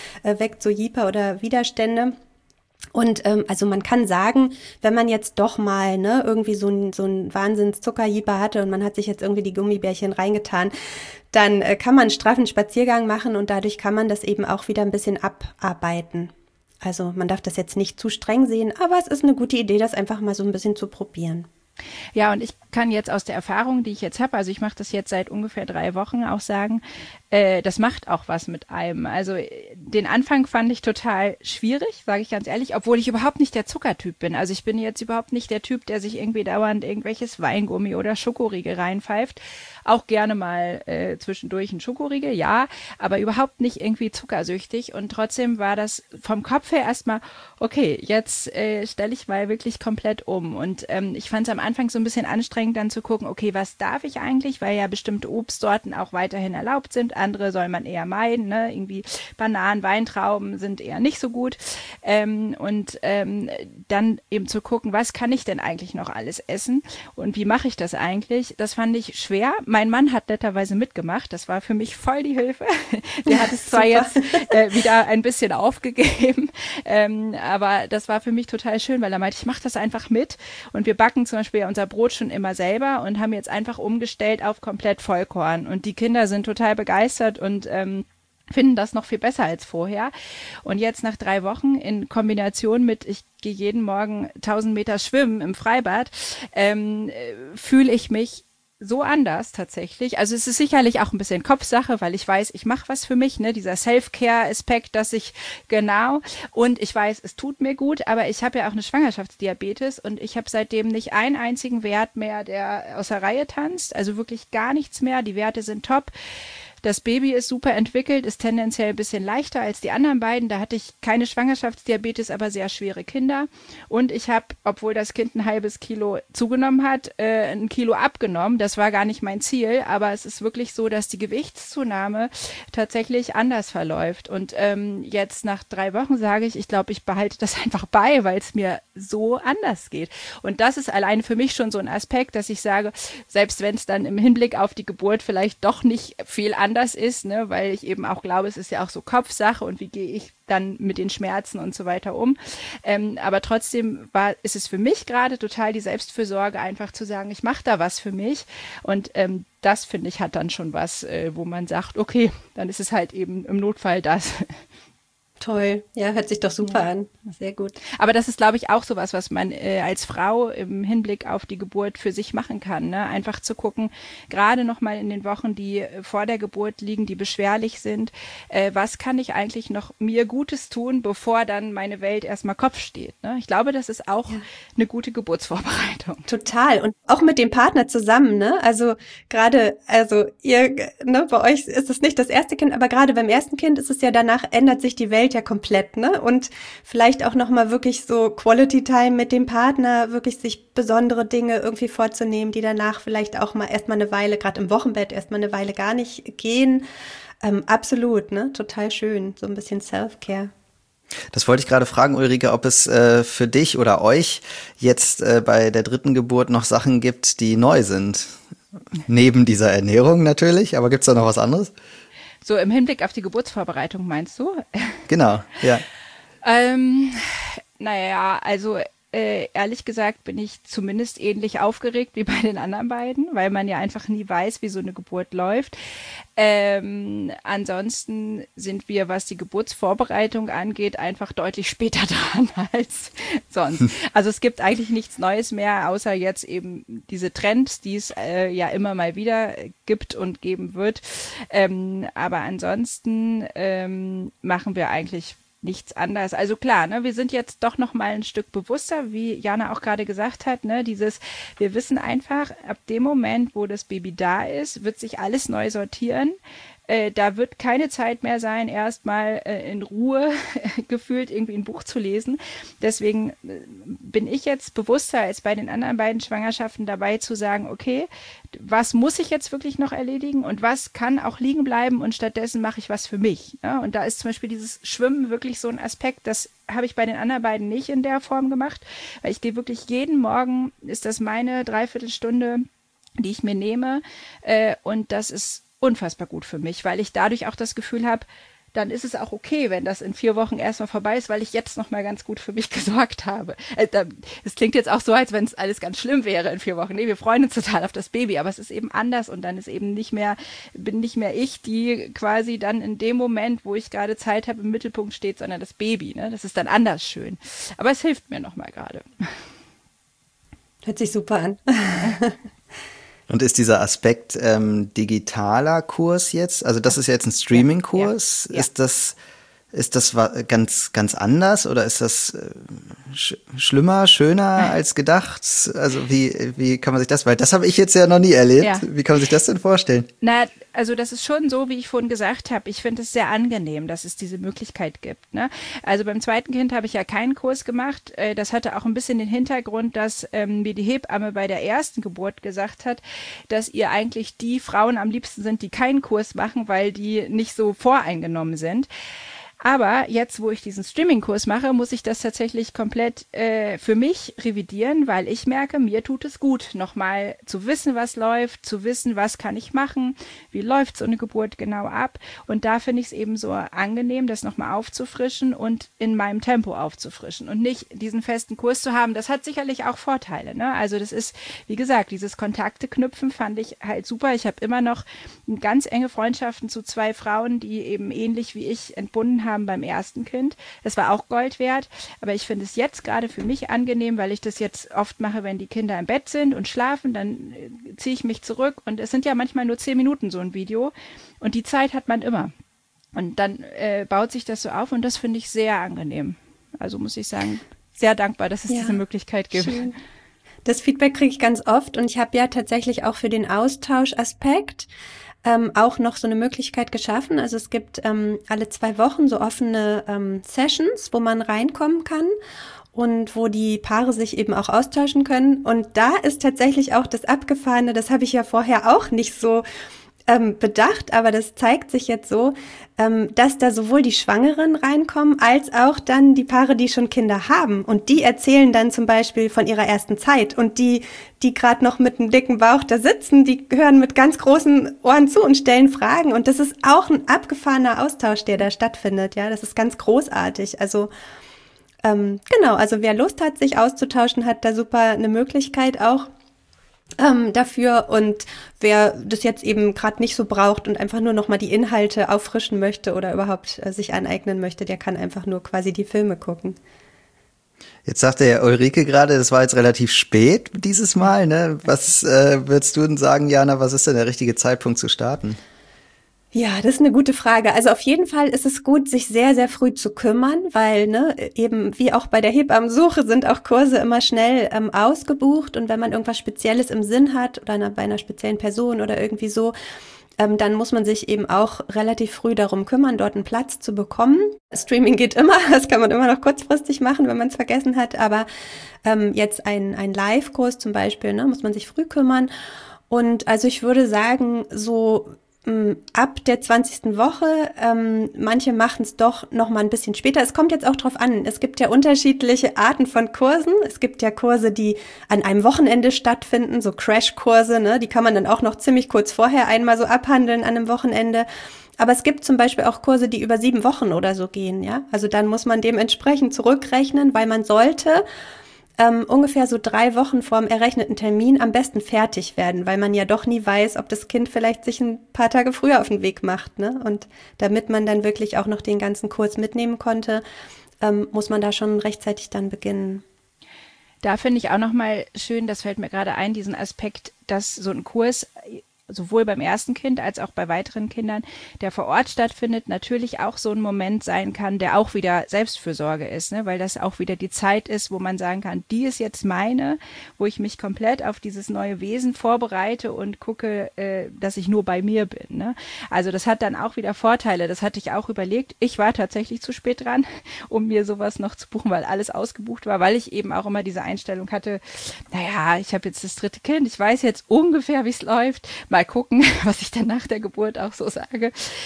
Jieper oder Widerstände. Und also man kann sagen, wenn man jetzt doch mal irgendwie so ein Wahnsinns-Zuckerjieper hatte und man hat sich jetzt irgendwie die Gummibärchen reingetan, dann kann man einen straffen Spaziergang machen und dadurch kann man das eben auch wieder ein bisschen abarbeiten. Also man darf das jetzt nicht zu streng sehen, aber es ist eine gute Idee, das einfach mal so ein bisschen zu probieren. Ja, und ich kann jetzt aus der Erfahrung, die ich jetzt habe, also ich mache das jetzt seit ungefähr 3 Wochen, auch sagen, das macht auch was mit einem. Also den Anfang fand ich total schwierig, sage ich ganz ehrlich, obwohl ich überhaupt nicht der Zuckertyp bin. Also ich bin jetzt überhaupt nicht der Typ, der sich irgendwie dauernd irgendwelches Weingummi oder Schokoriegel reinpfeift. Auch gerne mal zwischendurch ein Schokoriegel, ja, aber überhaupt nicht irgendwie zuckersüchtig. Und trotzdem war das vom Kopf her erstmal, okay, jetzt stelle ich mal wirklich komplett um. Und ich fand es am Anfang so ein bisschen anstrengend, dann zu gucken, okay, was darf ich eigentlich, weil ja bestimmte Obstsorten auch weiterhin erlaubt sind. Andere soll man eher meiden, ne? Irgendwie Bananen, Weintrauben sind eher nicht so gut. Und dann eben zu gucken, was kann ich denn eigentlich noch alles essen und wie mache ich das eigentlich? Das fand ich schwer. Mein Mann hat netterweise mitgemacht. Das war für mich voll die Hilfe. Der hat es zwar jetzt wieder ein bisschen aufgegeben, aber das war für mich total schön, weil er meinte, ich mache das einfach mit. Und wir backen zum Beispiel unser Brot schon immer selber und haben jetzt einfach umgestellt auf komplett Vollkorn. Und die Kinder sind total begeistert und finden das noch viel besser als vorher. Und jetzt nach 3 Wochen in Kombination mit, ich gehe jeden Morgen 1000 Meter schwimmen im Freibad, fühle ich mich so anders tatsächlich. Also es ist sicherlich auch ein bisschen Kopfsache, weil ich weiß, ich mache was für mich, ne, dieser Self-Care-Aspekt, dass ich und ich weiß, es tut mir gut, aber ich habe ja auch eine Schwangerschaftsdiabetes und ich habe seitdem nicht einen einzigen Wert mehr, der aus der Reihe tanzt, also wirklich gar nichts mehr. Die Werte sind top. Das Baby ist super entwickelt, ist tendenziell ein bisschen leichter als die anderen beiden. Da hatte ich keine Schwangerschaftsdiabetes, aber sehr schwere Kinder. Und ich habe, obwohl das Kind ein halbes Kilo zugenommen hat, 1 Kilo abgenommen. Das war gar nicht mein Ziel, aber es ist wirklich so, dass die Gewichtszunahme tatsächlich anders verläuft. Und jetzt nach 3 Wochen sage ich glaube, ich behalte das einfach bei, weil es mir so anders geht. Und das ist allein für mich schon so ein Aspekt, dass ich sage, selbst wenn es dann im Hinblick auf die Geburt vielleicht doch nicht viel anders ist, ne, weil ich eben auch glaube, es ist ja auch so Kopfsache und wie gehe ich dann mit den Schmerzen und so weiter um. Aber trotzdem ist es für mich gerade total die Selbstfürsorge, einfach zu sagen, ich mache da was für mich und das, finde ich, hat dann schon was, wo man sagt, okay, dann ist es halt eben im Notfall das. Toll, ja, hört sich doch super an. Sehr gut. Aber das ist, glaube ich, auch sowas, was man als Frau im Hinblick auf die Geburt für sich machen kann, ne? Einfach zu gucken, gerade noch mal in den Wochen, die vor der Geburt liegen, die beschwerlich sind, was kann ich eigentlich noch mir Gutes tun, bevor dann meine Welt erstmal Kopf steht, ne? Ich glaube, das ist auch eine gute Geburtsvorbereitung. Total. Und auch mit dem Partner zusammen, ne? Also gerade, ihr, ne, bei euch ist es nicht das erste Kind, aber gerade beim ersten Kind ist es ja danach, ändert sich die Welt fehlt ja komplett, ne? Und vielleicht auch nochmal wirklich so Quality Time mit dem Partner, wirklich sich besondere Dinge irgendwie vorzunehmen, die danach vielleicht auch mal erstmal eine Weile, gerade im Wochenbett, erstmal eine Weile gar nicht gehen. Absolut, ne? Total schön. So ein bisschen Self-Care. Das wollte ich gerade fragen, Ulrike, ob es für dich oder euch jetzt bei der dritten Geburt noch Sachen gibt, die neu sind. Neben dieser Ernährung natürlich, aber gibt es da noch was anderes? So im Hinblick auf die Geburtsvorbereitung meinst du? Genau, ja. Naja, also ehrlich gesagt bin ich zumindest ähnlich aufgeregt wie bei den anderen beiden, weil man ja einfach nie weiß, wie so eine Geburt läuft. Ansonsten sind wir, was die Geburtsvorbereitung angeht, einfach deutlich später dran als sonst. Also es gibt eigentlich nichts Neues mehr, außer jetzt eben diese Trends, die es ja immer mal wieder gibt und geben wird. Aber ansonsten machen wir eigentlich nichts anderes. Also klar, ne, wir sind jetzt doch noch mal ein Stück bewusster, wie Jana auch gerade gesagt hat, ne, wir wissen einfach, ab dem Moment, wo das Baby da ist, wird sich alles neu sortieren. Da wird keine Zeit mehr sein, erstmal in Ruhe gefühlt irgendwie ein Buch zu lesen. Deswegen bin ich jetzt bewusster als bei den anderen beiden Schwangerschaften dabei zu sagen, okay, was muss ich jetzt wirklich noch erledigen und was kann auch liegen bleiben und stattdessen mache ich was für mich. Ja? Und da ist zum Beispiel dieses Schwimmen wirklich so ein Aspekt, das habe ich bei den anderen beiden nicht in der Form gemacht, weil ich gehe wirklich jeden Morgen, ist das meine Dreiviertelstunde, die ich mir nehme, und das ist unfassbar gut für mich, weil ich dadurch auch das Gefühl habe, dann ist es auch okay, wenn das in 4 Wochen erstmal vorbei ist, weil ich jetzt noch mal ganz gut für mich gesorgt habe. Es klingt jetzt auch so, als wenn es alles ganz schlimm wäre in 4 Wochen. Nee, wir freuen uns total auf das Baby, aber es ist eben anders und dann ist eben bin nicht mehr ich, die quasi dann in dem Moment, wo ich gerade Zeit habe, im Mittelpunkt steht, sondern das Baby. Ne? Das ist dann anders schön. Aber es hilft mir noch mal gerade. Hört sich super an. Und ist dieser Aspekt digitaler Kurs jetzt, also das ist jetzt ein Streaming-Kurs, ja. Ist das ganz, ganz anders oder ist das schlimmer, schöner als gedacht? Also wie kann man sich das, weil das habe ich jetzt ja noch nie erlebt. Ja. Wie kann man sich das denn vorstellen? Na, also das ist schon so, wie ich vorhin gesagt habe. Ich finde es sehr angenehm, dass es diese Möglichkeit gibt. Ne? Also beim zweiten Kind habe ich ja keinen Kurs gemacht. Das hatte auch ein bisschen den Hintergrund, dass mir die Hebamme bei der ersten Geburt gesagt hat, dass ihr eigentlich die Frauen am liebsten sind, die keinen Kurs machen, weil die nicht so voreingenommen sind. Aber jetzt, wo ich diesen Streaming-Kurs mache, muss ich das tatsächlich komplett für mich revidieren, weil ich merke, mir tut es gut, nochmal zu wissen, was läuft, zu wissen, was kann ich machen, wie läuft so eine Geburt genau ab. Und da finde ich es eben so angenehm, das nochmal aufzufrischen und in meinem Tempo aufzufrischen und nicht diesen festen Kurs zu haben. Das hat sicherlich auch Vorteile. Ne? Also das ist, wie gesagt, dieses Kontakte knüpfen fand ich halt super. Ich habe immer noch ganz enge Freundschaften zu 2 Frauen, die eben ähnlich wie ich entbunden haben beim ersten Kind. Das war auch Gold wert, aber ich finde es jetzt gerade für mich angenehm, weil ich das jetzt oft mache, wenn die Kinder im Bett sind und schlafen, dann ziehe ich mich zurück und es sind ja manchmal nur 10 Minuten so ein Video und die Zeit hat man immer. Und dann baut sich das so auf und das finde ich sehr angenehm. Also muss ich sagen, sehr dankbar, dass es diese Möglichkeit gibt. Schön. Das Feedback kriege ich ganz oft und ich habe ja tatsächlich auch für den Austauschaspekt auch noch so eine Möglichkeit geschaffen. Also es gibt alle 2 Wochen so offene Sessions, wo man reinkommen kann und wo die Paare sich eben auch austauschen können. Und da ist tatsächlich auch das Abgefahrene, das habe ich ja vorher auch nicht so bedacht, aber das zeigt sich jetzt so, dass da sowohl die Schwangeren reinkommen, als auch dann die Paare, die schon Kinder haben. Und die erzählen dann zum Beispiel von ihrer ersten Zeit. Und die gerade noch mit einem dicken Bauch da sitzen, die hören mit ganz großen Ohren zu und stellen Fragen. Und das ist auch ein abgefahrener Austausch, der da stattfindet. Ja, das ist ganz großartig. Also genau, also wer Lust hat, sich auszutauschen, hat da super eine Möglichkeit auch dafür, und wer das jetzt eben gerade nicht so braucht und einfach nur nochmal die Inhalte auffrischen möchte oder überhaupt sich aneignen möchte, der kann einfach nur quasi die Filme gucken. Jetzt sagte ja Ulrike gerade, das war jetzt relativ spät dieses Mal, ne? Was würdest du denn sagen, Jana, was ist denn der richtige Zeitpunkt zu starten? Ja, das ist eine gute Frage. Also auf jeden Fall ist es gut, sich sehr, sehr früh zu kümmern, weil eben wie auch bei der Hebammensuche sind auch Kurse immer schnell ausgebucht, und wenn man irgendwas Spezielles im Sinn hat oder bei einer speziellen Person oder irgendwie so, dann muss man sich eben auch relativ früh darum kümmern, dort einen Platz zu bekommen. Streaming geht immer, das kann man immer noch kurzfristig machen, wenn man es vergessen hat, aber jetzt ein Live-Kurs zum Beispiel, ne, muss man sich früh kümmern. Und also ich würde sagen, so ab der 20. Woche, manche machen es doch noch mal ein bisschen später. Es kommt jetzt auch drauf an. Es gibt ja unterschiedliche Arten von Kursen. Es gibt ja Kurse, die an einem Wochenende stattfinden, so Crashkurse, ne? Die kann man dann auch noch ziemlich kurz vorher einmal so abhandeln an einem Wochenende. Aber es gibt zum Beispiel auch Kurse, die über 7 Wochen oder so gehen, ja. Also dann muss man dementsprechend zurückrechnen, weil man sollte ungefähr so 3 Wochen vor dem errechneten Termin am besten fertig werden, weil man ja doch nie weiß, ob das Kind vielleicht sich ein paar Tage früher auf den Weg macht, ne? Und damit man dann wirklich auch noch den ganzen Kurs mitnehmen konnte, muss man da schon rechtzeitig dann beginnen. Da finde ich auch nochmal schön, das fällt mir gerade ein, diesen Aspekt, dass so ein Kurs sowohl beim ersten Kind als auch bei weiteren Kindern, der vor Ort stattfindet, natürlich auch so ein Moment sein kann, der auch wieder Selbstfürsorge ist, ne? Weil das auch wieder die Zeit ist, wo man sagen kann, die ist jetzt meine, wo ich mich komplett auf dieses neue Wesen vorbereite und gucke, dass ich nur bei mir bin, ne? Also das hat dann auch wieder Vorteile, das hatte ich auch überlegt. Ich war tatsächlich zu spät dran, um mir sowas noch zu buchen, weil alles ausgebucht war, weil ich eben auch immer diese Einstellung hatte, naja, ich habe jetzt das 3. Kind, ich weiß jetzt ungefähr, wie es läuft, mal gucken, was ich dann nach der Geburt auch so sage.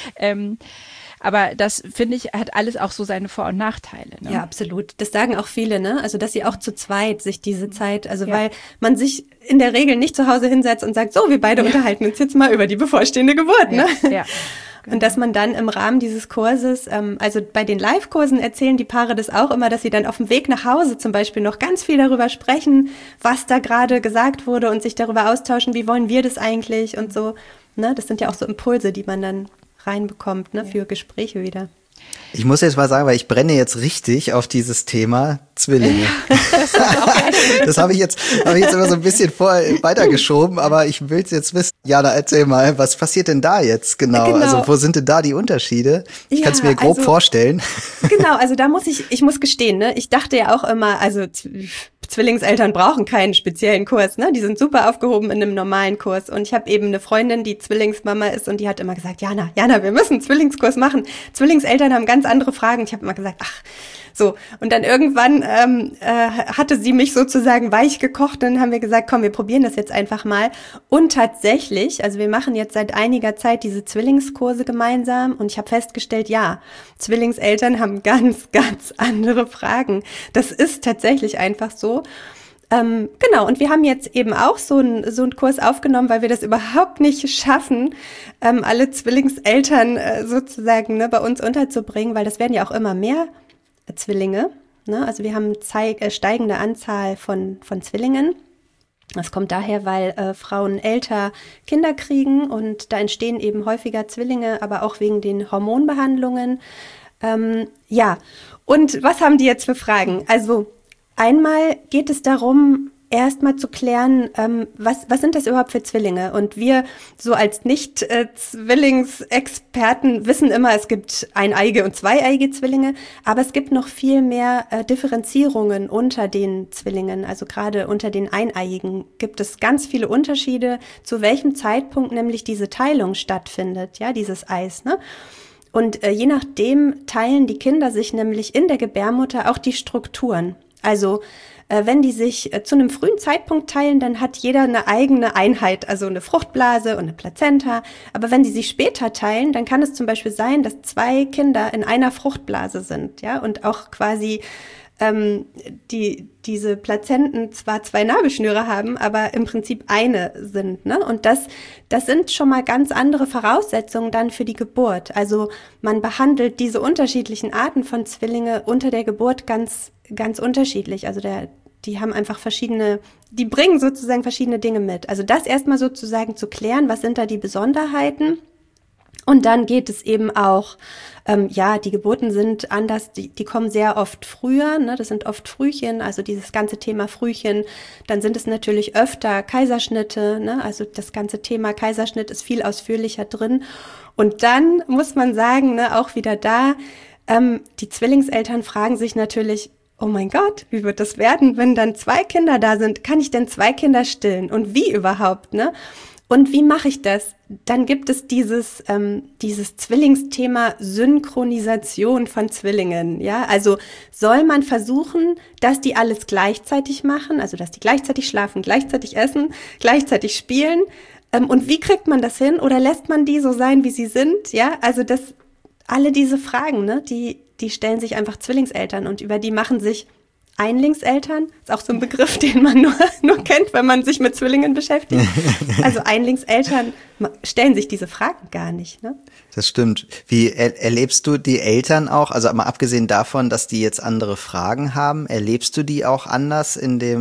Aber das, finde ich, hat alles auch so seine Vor- und Nachteile. Ne? Ja, absolut. Das sagen auch viele, ne? Also, dass sie auch zu zweit sich diese Zeit, also weil man sich in der Regel nicht zu Hause hinsetzt und sagt, so, wir beide unterhalten uns jetzt mal über die bevorstehende Geburt, ne? Ja. Und dass man dann im Rahmen dieses Kurses, also bei den Live-Kursen erzählen die Paare das auch immer, dass sie dann auf dem Weg nach Hause zum Beispiel noch ganz viel darüber sprechen, was da gerade gesagt wurde und sich darüber austauschen, wie wollen wir das eigentlich und so. Ne? Das sind ja auch so Impulse, die man dann reinbekommt, ne, für Gespräche wieder. Ich muss jetzt mal sagen, weil ich brenne jetzt richtig auf dieses Thema Zwillinge. Das habe ich jetzt immer so ein bisschen weitergeschoben, aber ich will es jetzt wissen. Jana, erzähl mal, was passiert denn da jetzt genau? Also wo sind denn da die Unterschiede? Ich kann es mir grob vorstellen. Genau, also da muss ich muss gestehen, ne, ich dachte ja auch immer, also Zwillingseltern brauchen keinen speziellen Kurs, ne? Die sind super aufgehoben in einem normalen Kurs. Und ich habe eben eine Freundin, die Zwillingsmama ist und die hat immer gesagt, Jana, wir müssen einen Zwillingskurs machen. Zwillingseltern haben ganz andere Fragen. Ich habe immer gesagt, ach, so. Und dann irgendwann hatte sie mich sozusagen weich gekocht und dann haben wir gesagt, komm, wir probieren das jetzt einfach mal. Und tatsächlich, also wir machen jetzt seit einiger Zeit diese Zwillingskurse gemeinsam und ich habe festgestellt, ja, Zwillingseltern haben ganz, ganz andere Fragen. Das ist tatsächlich einfach so. Genau, und wir haben jetzt eben auch so einen Kurs aufgenommen, weil wir das überhaupt nicht schaffen, alle Zwillingseltern sozusagen, ne, bei uns unterzubringen, weil das werden ja auch immer mehr Zwillinge, ne? Also wir haben steigende Anzahl von Zwillingen. Das kommt daher, weil Frauen älter Kinder kriegen und da entstehen eben häufiger Zwillinge, aber auch wegen den Hormonbehandlungen. Ja, und was haben die jetzt für Fragen? Also einmal geht es darum, erstmal zu klären, was sind das überhaupt für Zwillinge? Und wir so als Nicht-Zwillingsexperten wissen immer, es gibt eineige und zweieige Zwillinge, aber es gibt noch viel mehr Differenzierungen unter den Zwillingen. Also gerade unter den Eineiigen gibt es ganz viele Unterschiede, zu welchem Zeitpunkt nämlich diese Teilung stattfindet, ja, dieses Eis, ne? Und je nachdem teilen die Kinder sich nämlich in der Gebärmutter auch die Strukturen. Also wenn die sich zu einem frühen Zeitpunkt teilen, dann hat jeder eine eigene Einheit, also eine Fruchtblase und eine Plazenta. Aber wenn die sich später teilen, dann kann es zum Beispiel sein, dass 2 Kinder in einer Fruchtblase sind, ja, und auch quasi diese Plazenten zwar 2 Nabelschnüre haben, aber im Prinzip eine sind, ne? Und das sind schon mal ganz andere Voraussetzungen dann für die Geburt. Also man behandelt diese unterschiedlichen Arten von Zwillinge unter der Geburt ganz, ganz unterschiedlich. Also die haben einfach die bringen sozusagen verschiedene Dinge mit. Also das erstmal sozusagen zu klären, was sind da die Besonderheiten? Und dann geht es eben auch, die Geburten sind anders, die kommen sehr oft früher, ne? Das sind oft Frühchen, also dieses ganze Thema Frühchen. Dann sind es natürlich öfter Kaiserschnitte, ne? Also das ganze Thema Kaiserschnitt ist viel ausführlicher drin. Und dann muss man sagen, ne, auch wieder da, die Zwillingseltern fragen sich natürlich, oh mein Gott, wie wird das werden, wenn dann 2 Kinder da sind? Kann ich denn 2 Kinder stillen? Und wie überhaupt, ne? Und wie mache ich das? Dann gibt es dieses Zwillingsthema Synchronisation von Zwillingen. Ja, also soll man versuchen, dass die alles gleichzeitig machen, also dass die gleichzeitig schlafen, gleichzeitig essen, gleichzeitig spielen. Und wie kriegt man das hin? Oder lässt man die so sein, wie sie sind? Ja, also alle diese Fragen, ne, die stellen sich einfach Zwillingseltern und über die machen sich Einlingseltern, ist auch so ein Begriff, den man nur kennt, wenn man sich mit Zwillingen beschäftigt. Also Einlingseltern stellen sich diese Fragen gar nicht, ne? Das stimmt. Wie erlebst du die Eltern auch, also mal abgesehen davon, dass die jetzt andere Fragen haben, erlebst du die auch anders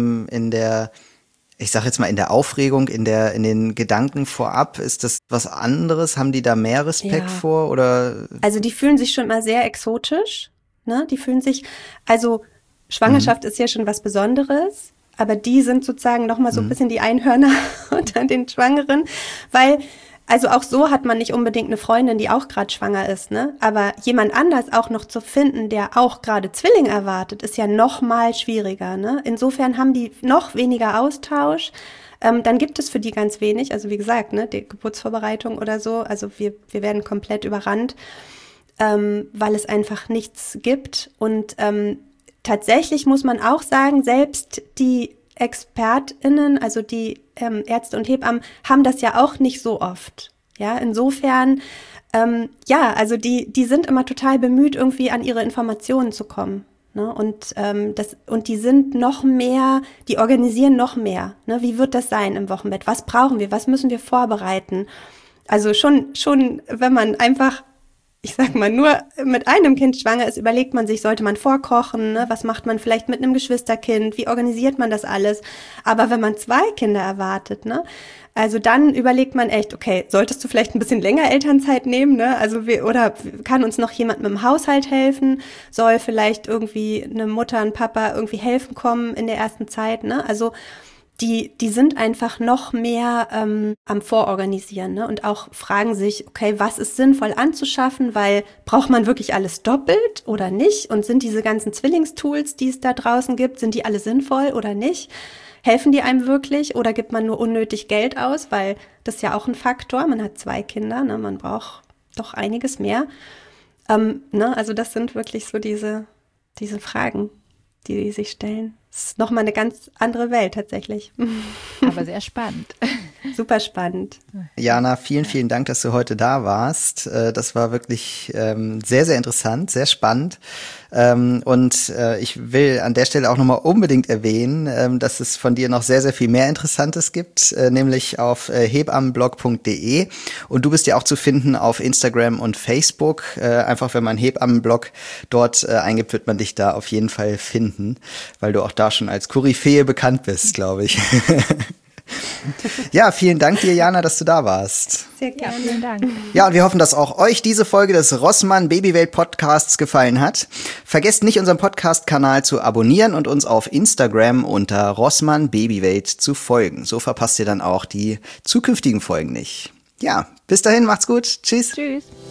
ich sag jetzt mal in der Aufregung, in den Gedanken vorab? Ist das was anderes? Haben die da mehr Respekt vor oder? Also die fühlen sich schon mal sehr exotisch, ne? Die fühlen sich, also Schwangerschaft ist ja schon was Besonderes, aber die sind sozusagen noch mal so ein bisschen die Einhörner unter den Schwangeren, weil also auch so hat man nicht unbedingt eine Freundin, die auch gerade schwanger ist, ne? Aber jemand anders auch noch zu finden, der auch gerade Zwilling erwartet, ist ja noch mal schwieriger, ne? Insofern haben die noch weniger Austausch. Dann gibt es für die ganz wenig, also wie gesagt, ne, die Geburtsvorbereitung oder so, also wir werden komplett überrannt, weil es einfach nichts gibt. Und tatsächlich muss man auch sagen, selbst die ExpertInnen, also die Ärzte und Hebammen, haben das ja auch nicht so oft. Ja, insofern, also die sind immer total bemüht, irgendwie an ihre Informationen zu kommen. Ne? Und die sind noch mehr, die organisieren noch mehr. Ne? Wie wird das sein im Wochenbett? Was brauchen wir? Was müssen wir vorbereiten? Also schon, wenn man einfach, ich sag mal, nur mit einem Kind schwanger ist, überlegt man sich, sollte man vorkochen, ne? Was macht man vielleicht mit einem Geschwisterkind, wie organisiert man das alles? Aber wenn man 2 Kinder erwartet, ne? Also dann überlegt man echt, okay, solltest du vielleicht ein bisschen länger Elternzeit nehmen, ne? Also oder kann uns noch jemand mit dem Haushalt helfen? Soll vielleicht irgendwie eine Mutter, ein Papa irgendwie helfen kommen in der ersten Zeit, ne? Also die sind einfach noch mehr am Vororganisieren, ne? Und auch fragen sich, okay, was ist sinnvoll anzuschaffen, weil braucht man wirklich alles doppelt oder nicht? Und sind diese ganzen Zwillingstools, die es da draußen gibt, sind die alle sinnvoll oder nicht? Helfen die einem wirklich oder gibt man nur unnötig Geld aus? Weil das ist ja auch ein Faktor, man hat 2 Kinder, ne? Man braucht doch einiges mehr. Ne? Also das sind wirklich so diese Fragen, die sich stellen. Das ist nochmal eine ganz andere Welt tatsächlich. Aber sehr spannend. Super spannend. Jana, vielen, vielen Dank, dass du heute da warst. Das war wirklich sehr, sehr interessant, sehr spannend. Und ich will an der Stelle auch nochmal unbedingt erwähnen, dass es von dir noch sehr, sehr viel mehr Interessantes gibt, nämlich auf hebammenblog.de. Und du bist ja auch zu finden auf Instagram und Facebook. Einfach, wenn man Hebammenblog dort eingibt, wird man dich da auf jeden Fall finden, weil du auch da schon als Koryphäe bekannt bist, glaube ich. Ja, vielen Dank dir, Jana, dass du da warst. Sehr gerne. Ja, vielen Dank. Ja, und wir hoffen, dass auch euch diese Folge des Rossmann Babywelt Podcasts gefallen hat. Vergesst nicht, unseren Podcast-Kanal zu abonnieren und uns auf Instagram unter Rossmann Babywelt zu folgen. So verpasst ihr dann auch die zukünftigen Folgen nicht. Ja, bis dahin, macht's gut. Tschüss. Tschüss.